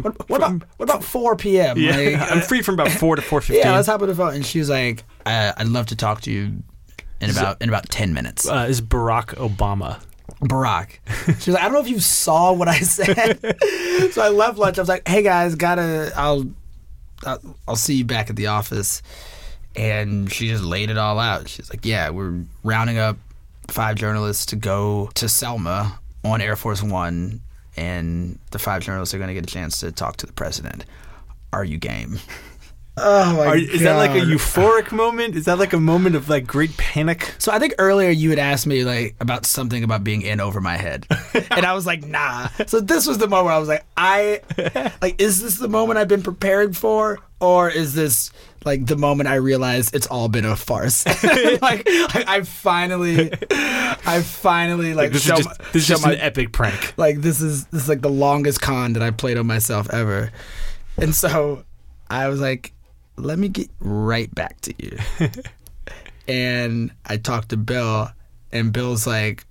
4 p.m.? Yeah, like, I'm free from about 4 to 4:15. Yeah, let's hop on the phone. And she was like, I'd love to talk to you in about 10 minutes. Is Barack Obama. Barack. She was like, I don't know if you saw what I said. So I left lunch. I was like, hey guys, I'll see you back at the office. And she just laid it all out. She's like, yeah, we're rounding up 5 journalists to go to Selma on Air Force One, and the 5 journalists are going to get a chance to talk to the president. Are you game? Oh my God. Is that like a euphoric moment? Is that like a moment of like great panic? So I think earlier you had asked me like about something about being in over my head. And I was like, nah. So this was the moment where I was like, is this the moment I've been preparing for? Or is this like the moment I realized it's all been a farce? I finally like this is just an epic prank. Like this is like the longest con that I played on myself ever. And so I was like, let me get right back to you. And I talked to Bill, and Bill's like,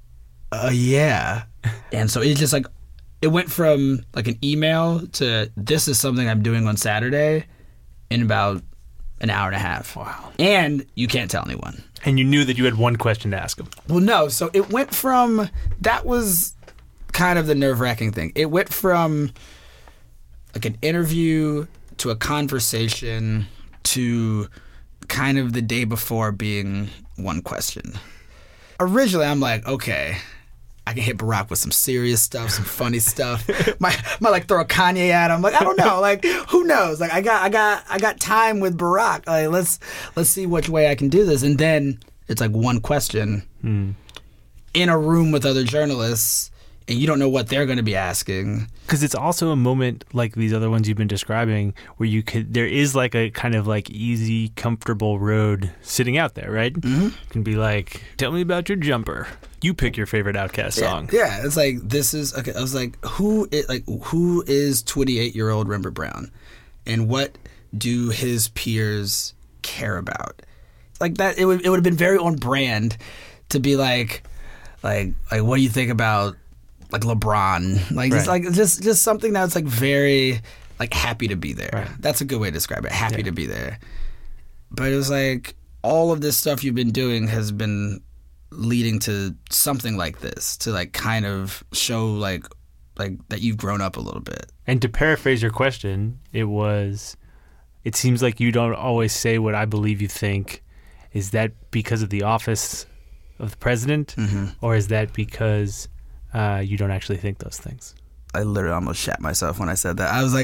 yeah. And so it's just like, it went from like an email to this is something I'm doing on Saturday in about an hour and a half. Wow. And you can't tell anyone. And you knew that you had one question to ask him. Well, no. So it went from, that was kind of the nerve-wracking thing. It went from like an interview to a conversation to kind of the day before being one question. Originally, I'm like, okay, I can hit Barack with some serious stuff, some funny stuff. Might like throw a Kanye at him. Like, I don't know. Like, who knows? Like, I got time with Barack. Like, let's see which way I can do this. And then it's like one question in a room with other journalists, and you don't know what they're going to be asking. Because it's also a moment like these other ones you've been describing where there is like a kind of like easy, comfortable road sitting out there, right? Mm-hmm. You can be like, tell me about your jumper. You pick your favorite Outkast song. Yeah, it's like, this is, okay, I was like, who is 28-year-old Rembert Brown? And what do his peers care about? Like that, it would have been very on brand to be like what do you think about like LeBron? Like just something that's like very like happy to be there. Right. That's a good way to describe it. Happy to be there. But it was like all of this stuff you've been doing has been leading to something like this, to like kind of show like that you've grown up a little bit. And to paraphrase your question, it seems like you don't always say what I believe you think. Is that because of the office of the president, or is that because you don't actually think those things? I literally almost shat myself when I said that. I was like,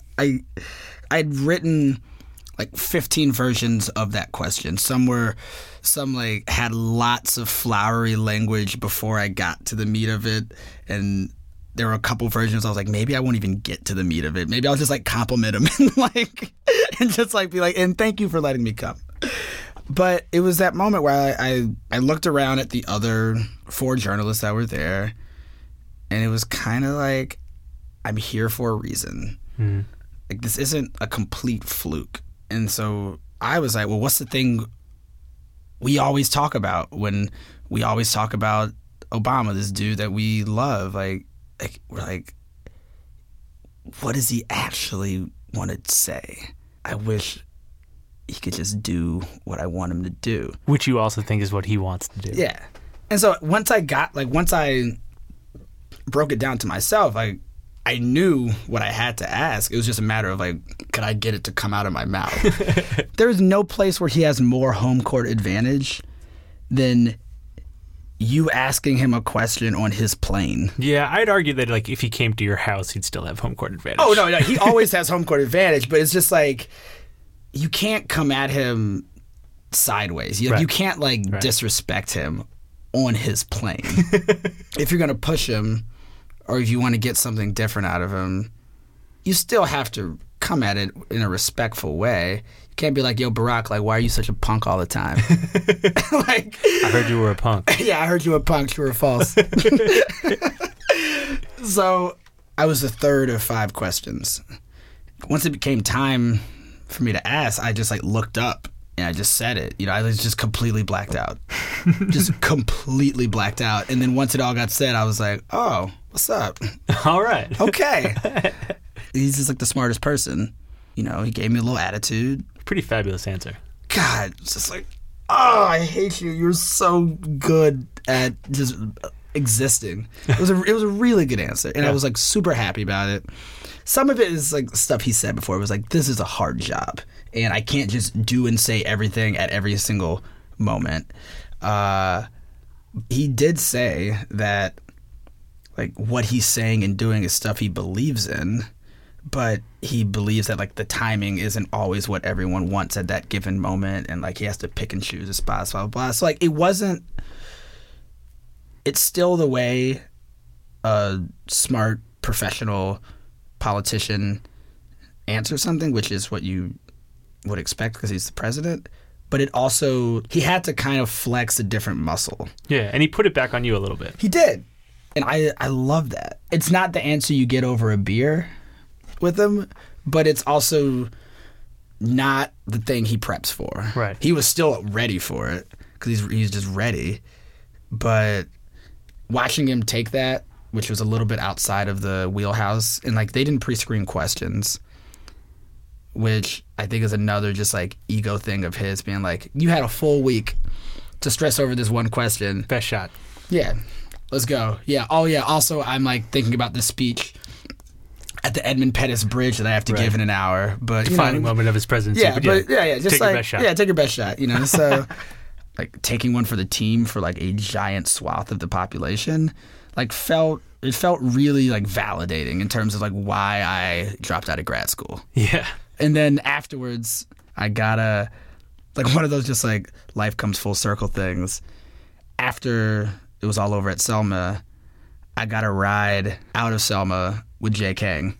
I'd written like 15 versions of that question. Some like had lots of flowery language before I got to the meat of it, and there were a couple versions I was like, maybe I won't even get to the meat of it. Maybe I'll just like compliment him and just like be like, and thank you for letting me come. But it was that moment where I looked around at the other 4 journalists that were there, and it was kind of like, I'm here for a reason. Like, this isn't a complete fluke. And so I was like, well, what's the thing we always talk about when we always talk about Obama, this dude that we love? Like we're like, what does he actually want to say? I wish he could just do what I want him to do. Which you also think is what he wants to do. Yeah. And so once I broke it down to myself, I knew what I had to ask. It was just a matter of like, could I get it to come out of my mouth? There's no place where he has more home court advantage than you asking him a question on his plane. Yeah, I'd argue that like if he came to your house, he'd still have home court advantage. Oh, no, he always has home court advantage, but it's just like, you can't come at him sideways. You can't disrespect him on his plane. If you're going to push him, or if you want to get something different out of him, you still have to come at it in a respectful way. You can't be like, yo, Barack, like, why are you such a punk all the time? Like, I heard you were a punk. Yeah, I heard you were a punk. True or false? So I was the third of 5 questions. Once it became time for me to ask, I just like looked up and I just said it. You know, I was just completely blacked out. Just completely blacked out. And then once it all got said, I was like, oh, what's up? All right. Okay. He's just like the smartest person. You know, he gave me a little attitude. Pretty fabulous answer. God, it's just like, oh, I hate you. You're so good at just existing. It was a really good answer. And I was like super happy about it. Some of it is like stuff he said before. It was like, this is a hard job, and I can't just do and say everything at every single moment. He did say that like what he's saying and doing is stuff he believes in, but he believes that like the timing isn't always what everyone wants at that given moment, and like he has to pick and choose his spots, blah, blah, blah. So like it's still the way a smart professional politician answers something, which is what you would expect because he's the president. But it also, he had to kind of flex a different muscle. Yeah, and he put it back on you a little bit. He did. And I love that. It's not the answer you get over a beer with him, but it's also not the thing he preps for. Right. He was still ready for it because he's just ready. But watching him take that, which was a little bit outside of the wheelhouse, and like they didn't pre-screen questions, which I think is another just like ego thing of his, being like, you had a full week to stress over this one question. Best shot. Yeah. Let's go. Yeah. Oh, yeah. Also, I'm like thinking about this speech at the Edmund Pettus Bridge that I have to give in an hour. But defining moment of his presidency. Yeah, just take like your best shot. Yeah, take your best shot. You know, so like taking one for the team for like a giant swath of the population, like felt really like validating in terms of like why I dropped out of grad school. Yeah. And then afterwards, I got like one of those just like life comes full circle things. After it was all over at Selma, I got a ride out of Selma with Jay Kang.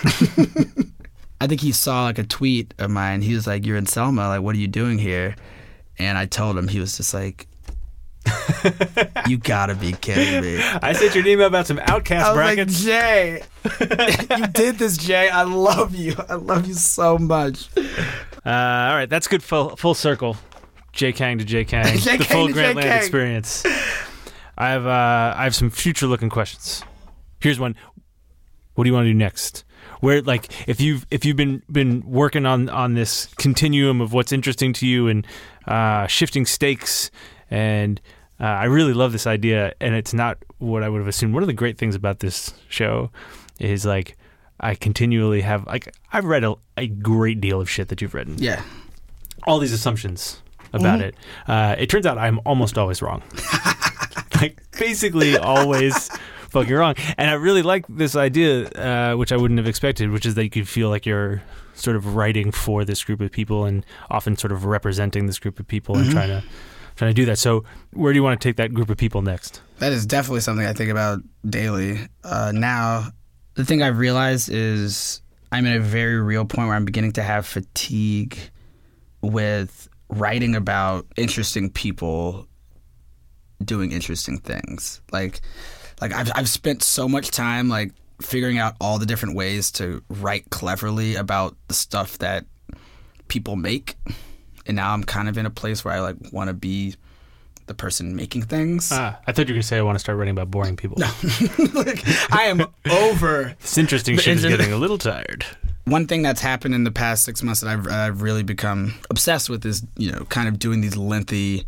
I think he saw like a tweet of mine. He was like, "You're in Selma. Like, what are you doing here?" And I told him. He was just like, You gotta be kidding me. I sent you an email about some Outcast brackets. Like, Jay, you did this, Jay. I love you. I love you so much. All right, that's good full circle. J. Kang to J. Kang. The full Grantland experience. I have some future-looking questions. Here's one. What do you want to do next? Where, like, if you've been working on this continuum of what's interesting to you and shifting stakes, and I really love this idea, and it's not what I would have assumed. One of the great things about this show is, like, I continually have, like, I've read a great deal of shit that you've written. Yeah. All these assumptions about it. It turns out I'm almost always wrong. Like, basically always fucking wrong. And I really like this idea, which I wouldn't have expected, which is that you could feel like you're sort of writing for this group of people and often sort of representing this group of people and trying to do that. So where do you want to take that group of people next? That is definitely something I think about daily. Now, the thing I've realized is I'm at a very real point where I'm beginning to have fatigue with writing about interesting people doing interesting things. Like I've spent so much time like figuring out all the different ways to write cleverly about the stuff that people make, and now I'm kind of in a place where I like want to be the person making things. I thought you were gonna say I want to start writing about boring people. No, like, I am over. This interesting shit is getting a little tired. One thing that's happened in the past 6 months that I've really become obsessed with is, you know, kind of doing these lengthy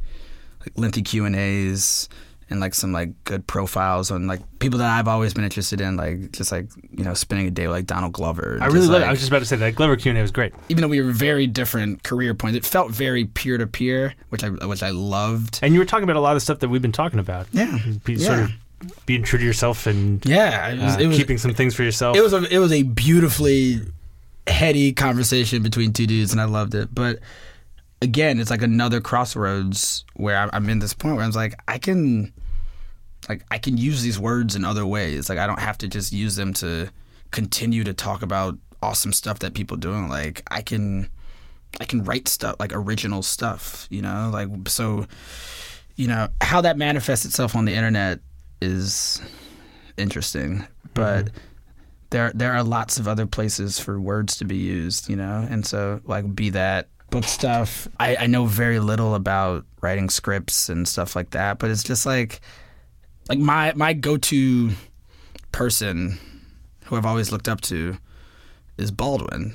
Q&As and like some like good profiles on like people that I've always been interested in, like just like, you know, spending a day with like Donald Glover. I really love it. I was just about to say that Glover Q&A was great. Even though we were very different career points, it felt very peer to peer, which I loved. And you were talking about a lot of stuff that we've been talking about. Yeah, sort of being true to yourself and it was keeping some things for yourself. It was a beautifully heady conversation between two dudes, and I loved it. But again, it's like another crossroads where I'm in this point where I'm like, I can use these words in other ways. Like I don't have to just use them to continue to talk about awesome stuff that people doing. Like I can write stuff, like original stuff, you know? Like, so, you know, how that manifests itself on the internet is interesting, but there are lots of other places for words to be used, you know? And so, like, be that book stuff. I know very little about writing scripts and stuff like that, but it's just like my go-to person who I've always looked up to is Baldwin,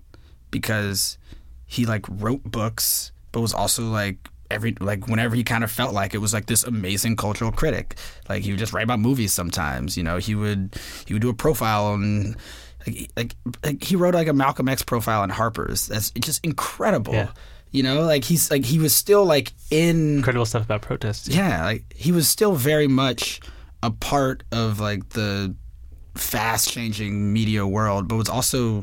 because he, like, wrote books, but was also, like, whenever he kind of felt like it was like this amazing cultural critic. Like he would just write about movies sometimes, you know. He would do a profile on like he wrote like a Malcolm X profile on Harper's. That's just incredible. Yeah. You know, like he was still like in incredible stuff about protests. Yeah, like he was still very much a part of like the fast changing media world, but was also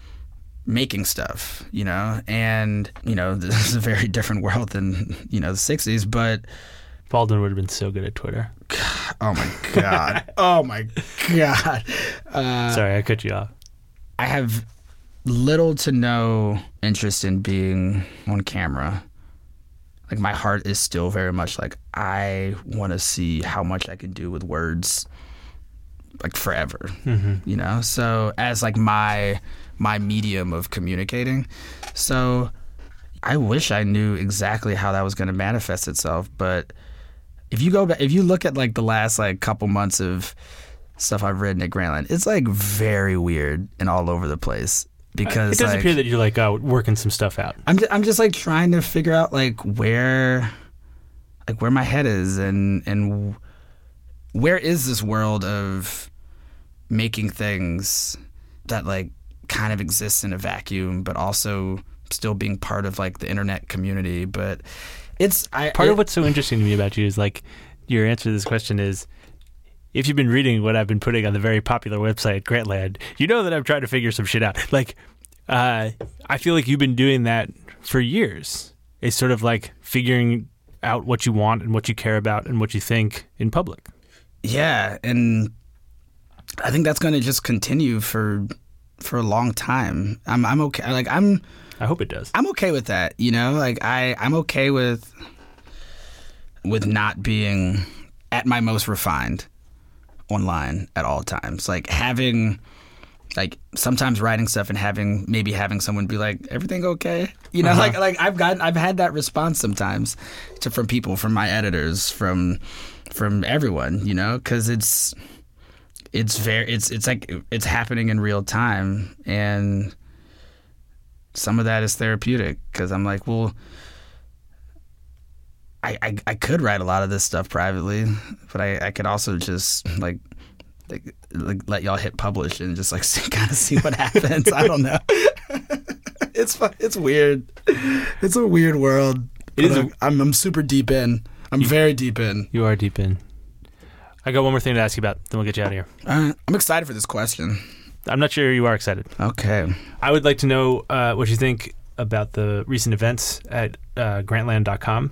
making stuff, you know. And, you know, this is a very different world than, you know, the 60s, but Baldwin would have been so good at Twitter. Oh my God. Oh my God. Sorry, I cut you off. I have little to no interest in being on camera. Like my heart is still very much like, I want to see how much I can do with words, like forever, you know? So as like my medium of communicating. So I wish I knew exactly how that was going to manifest itself. But if you go back, if you look at like the last like couple months of stuff I've written at Grantland, it's like very weird and all over the place. Because it does appear that you're like working some stuff out. I'm just like trying to figure out like where my head is and where is this world of making things that like kind of exists in a vacuum, but also still being part of like the internet community. But part of what's so interesting to me about you is like your answer to this question is, if you've been reading what I've been putting on the very popular website Grantland, you know that I'm trying to figure some shit out. Like, I feel like you've been doing that for years. It's sort of like figuring out what you want and what you care about and what you think in public. Yeah, and I think that's going to just continue for a long time. I'm okay. Like I hope it does. I'm okay with that. You know, like I'm okay with with not being at my most refined online at all times. Like having, like sometimes writing stuff and having someone be like, everything okay? You know, like I've had that response sometimes from people, from my editors, from everyone, you know, because it's like it's happening in real time, and some of that is therapeutic because I'm like, well, I could write a lot of this stuff privately, but I could also just like let y'all hit publish and just like kind of see what happens. I don't know. It's weird. It's a weird world. I'm super deep in. I'm very deep in. You are deep in. I got one more thing to ask you about, then we'll get you out of here. I'm excited for this question. I'm not sure you are excited. Okay. I would like to know what you think about the recent events at Grantland.com,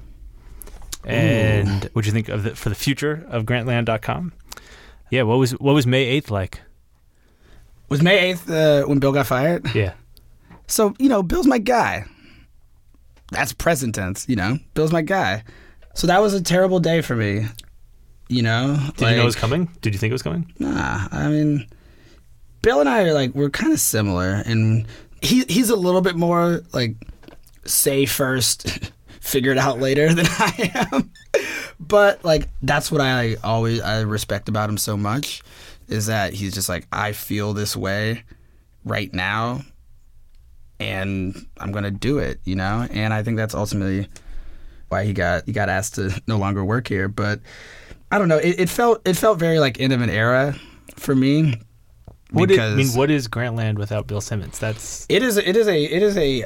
and what you think of for the future of Grantland.com. Yeah, what was May 8th like? Was May 8th when Bill got fired? Yeah. So, you know, Bill's my guy. That's present tense, you know. Bill's my guy. So that was a terrible day for me, you know. Did you know it was coming? Did you think it was coming? Nah, I mean, Bill and I are we're kind of similar, and he's a little bit more like say first, figure it out later than I am. But like that's what I respect about him so much, is that he's just like, I feel this way right now, and I'm gonna do it, you know. And I think that's ultimately why he got asked to no longer work here. But I don't know. It felt very like end of an era for me. What is Grantland without Bill Simmons? It is a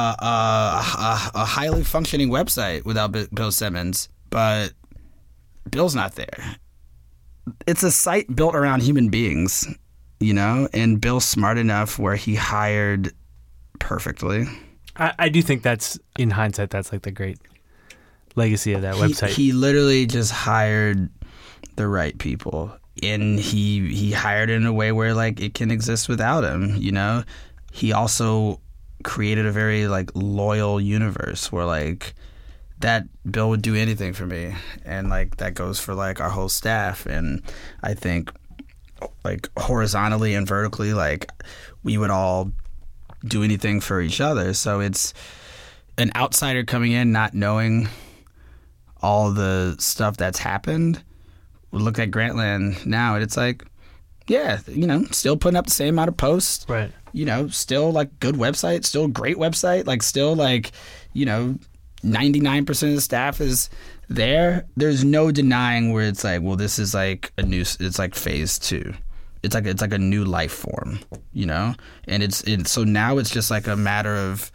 highly functioning website without Bill Simmons, but Bill's not there. It's a site built around human beings, you know, and Bill's smart enough where he hired perfectly. I do think that's, in hindsight, that's like the great legacy of that website. He literally just hired the right people, and he hired it in a way where like it can exist without him, you know. He also created a very like loyal universe where like that Bill would do anything for me, and like that goes for like our whole staff. And I think like horizontally and vertically, like we would all do anything for each other. So it's an outsider coming in not knowing all the stuff that's happened would look at Grantland now, and it's like, yeah, you know, still putting up the same amount of posts, right? You know, still like good website, still great website, like still like, you know, 99% of the staff is there. There's no denying where it's like, well, this is like it's like phase 2. It's like a new life form, you know? And it's so now it's just like a matter of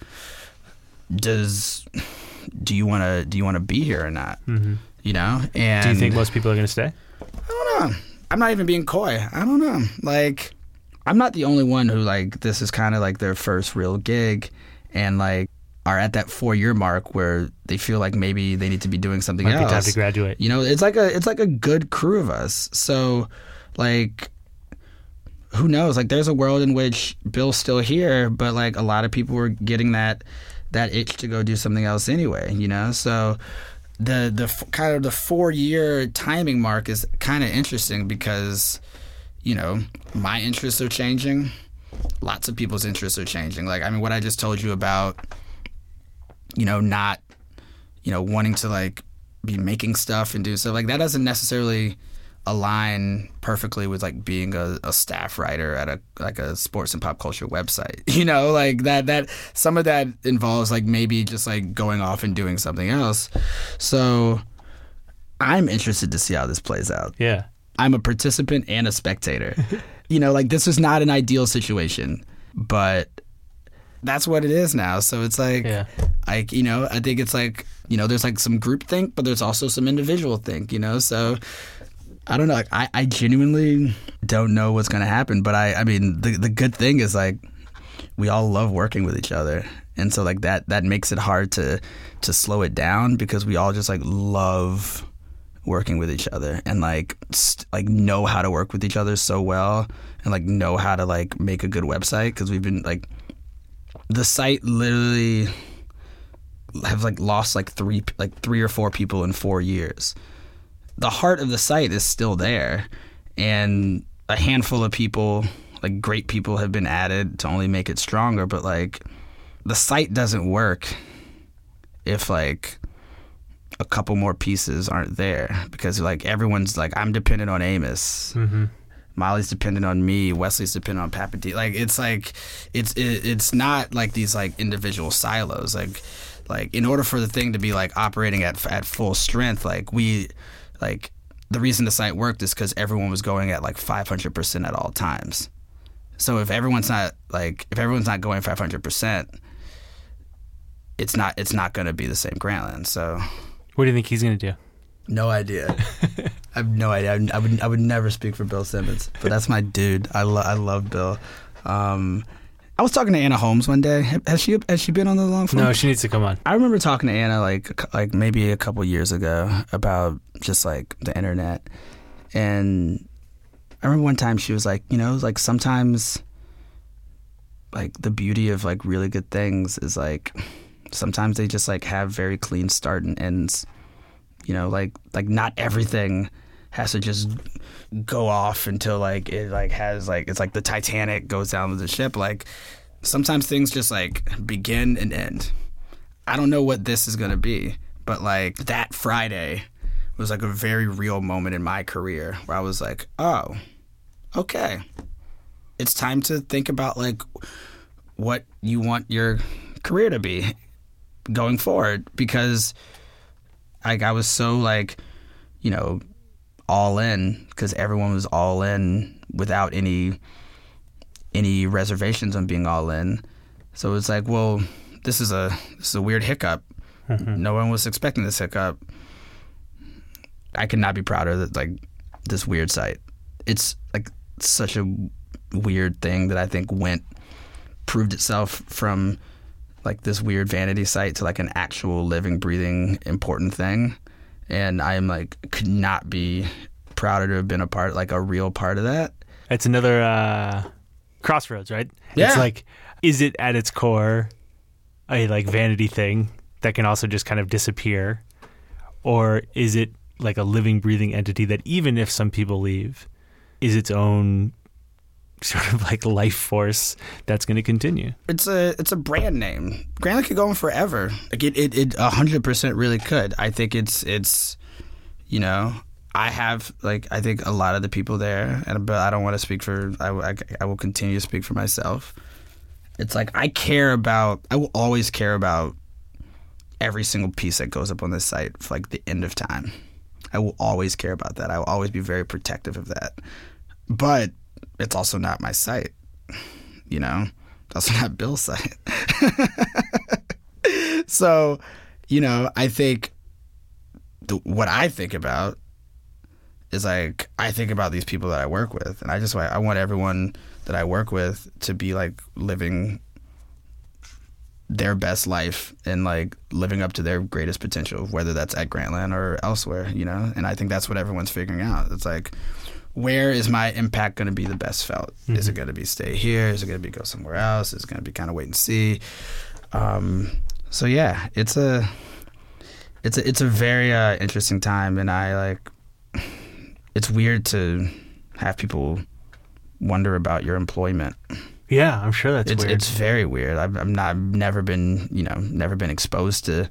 do you want to be here or not? Mm-hmm. You know? And do you think most people are going to stay? I don't know. I'm not even being coy. I don't know. Like, I'm not the only one who like this is kind of like their first real gig, and like are at that 4-year mark where they feel like maybe they need to be doing something else. Might be time to graduate. You know, it's like a good crew of us. So like, who knows? Like, there's a world in which Bill's still here, but like a lot of people were getting that itch to go do something else anyway. You know, so the kind of the 4-year timing mark is kind of interesting because, you know, my interests are changing. Lots of people's interests are changing. Like, I mean, what I just told you about, you know, not, you know, wanting to like be making stuff and do stuff like that doesn't necessarily align perfectly with like being a staff writer at a sports and pop culture website. You know, like that some of that involves like maybe just like going off and doing something else. So I'm interested to see how this plays out. Yeah. I'm a participant and a spectator. You know, like this is not an ideal situation, but that's what it is now. So it's like, yeah. Like, you know, I think it's like, you know, there's like some group think, but there's also some individual think, you know? So I don't know. Like, I genuinely don't know what's going to happen, but I mean, the good thing is like, we all love working with each other. And so like that makes it hard to slow it down because we all just like love working with each other and like know how to work with each other so well and like know how to like make a good website, because we've been like, the site literally have like lost like three or four people in 4 years. The heart of the site is still there, and a handful of people, like great people, have been added to only make it stronger. But like the site doesn't work if like a couple more pieces aren't there, because like everyone's like, I'm dependent on Amos. Mm-hmm. Molly's dependent on me. Wesley's dependent on Papa D. Like it's not like these like individual silos. Like in order for the thing to be like operating at full strength, like the reason the site worked is because everyone was going at like 500% at all times. So if everyone's not going 500%, it's not going to be the same Grantland. So what do you think he's going to do? No idea. I have no idea. I would never speak for Bill Simmons, but that's my dude. I love Bill. I was talking to Anna Holmes one day. Has she been on the long form? No, she needs to come on. I remember talking to Anna like maybe a couple years ago about just like the internet, and I remember one time she was like, like sometimes like the beauty of like really good things is like sometimes they just like have very clean start and ends. Like not everything has to just go off until like it like has like it's like the Titanic goes down with the ship. Like sometimes things just like begin and end. I don't know what this is gonna be, but like that Friday was like a very real moment in my career where I was like, oh, okay, it's time to think about like what you want your career to be going forward, because like I was so like, all in, because everyone was all in without any reservations on being all in. So it's like, well, this is a weird hiccup. Mm-hmm. No one was expecting this hiccup. I could not be prouder that like this weird site. It's like such a weird thing that I think proved itself from like this weird vanity site to like an actual living, breathing, important thing. And I am like, could not be prouder to have been a real part of that. It's another crossroads, right? Yeah. It's like, is it at its core a like vanity thing that can also just kind of disappear? Or is it like a living, breathing entity that even if some people leave, is its own sort of like life force that's going to continue? It's a brand name. Grantland could go on forever. Like it 100% really could. I think it's I think a lot of the people there, but I don't want to speak for. I will continue to speak for myself. It's like I will always care about every single piece that goes up on this site for like the end of time. I will always care about that. I will always be very protective of that. But it's also not my site, It's also not Bill's site. So, I think what I think about is like, I think about these people that I work with, and I want everyone that I work with to be like living their best life and like living up to their greatest potential, whether that's at Grantland or elsewhere, and I think that's what everyone's figuring out. It's like, where is my impact going to be the best felt? Mm-hmm. Is it going to be stay here? Is it going to be go somewhere else? Is it going to be kind of wait and see? So yeah, it's a very interesting time, and it's weird to have people wonder about your employment. Yeah, I'm sure that's weird. It's very weird. I've never been exposed to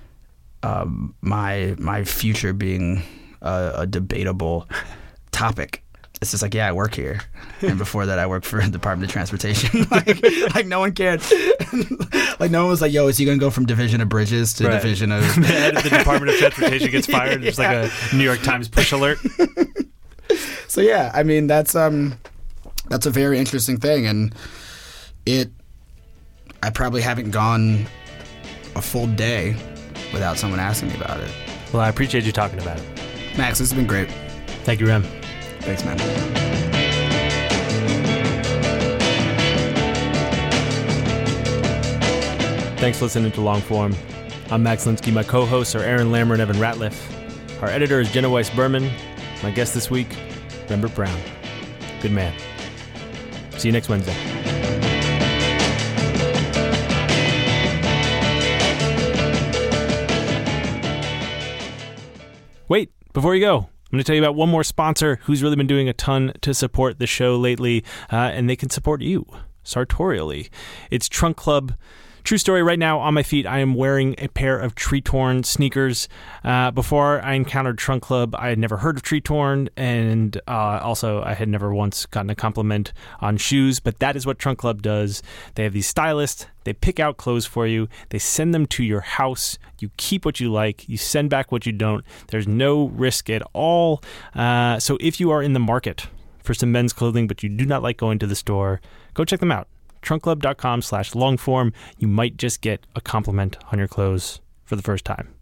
my future being a debatable topic. It's just like, yeah, I work here, and before that I worked for the Department of Transportation. like no one cared. Like no one was like, yo, is he gonna go from Division of Bridges to Division of the head of the Department of Transportation gets fired? It's like a New York Times push alert. So yeah, I mean that's a very interesting thing, and I probably haven't gone a full day without someone asking me about it. Well, I appreciate you talking about it, Max. This has been great. Thank you, Rem. Thanks, man. Thanks for listening to Longform. I'm Max Linsky. My co-hosts are Aaron Lammer and Evan Ratliff. Our editor is Jenna Weiss-Berman. My guest this week, Rembert Brown. Good man. See you next Wednesday. before you go, I'm going to tell you about one more sponsor who's really been doing a ton to support the show lately, and they can support you sartorially. It's Trunk Club. True story, right now on my feet, I am wearing a pair of Treetorn sneakers. Before I encountered Trunk Club, I had never heard of Treetorn, and also I had never once gotten a compliment on shoes, but that is what Trunk Club does. They have these stylists. They pick out clothes for you. They send them to your house. You keep what you like. You send back what you don't. There's no risk at all. So if you are in the market for some men's clothing, but you do not like going to the store, go check them out. trunkclub.com/longform. You might just get a compliment on your clothes for the first time.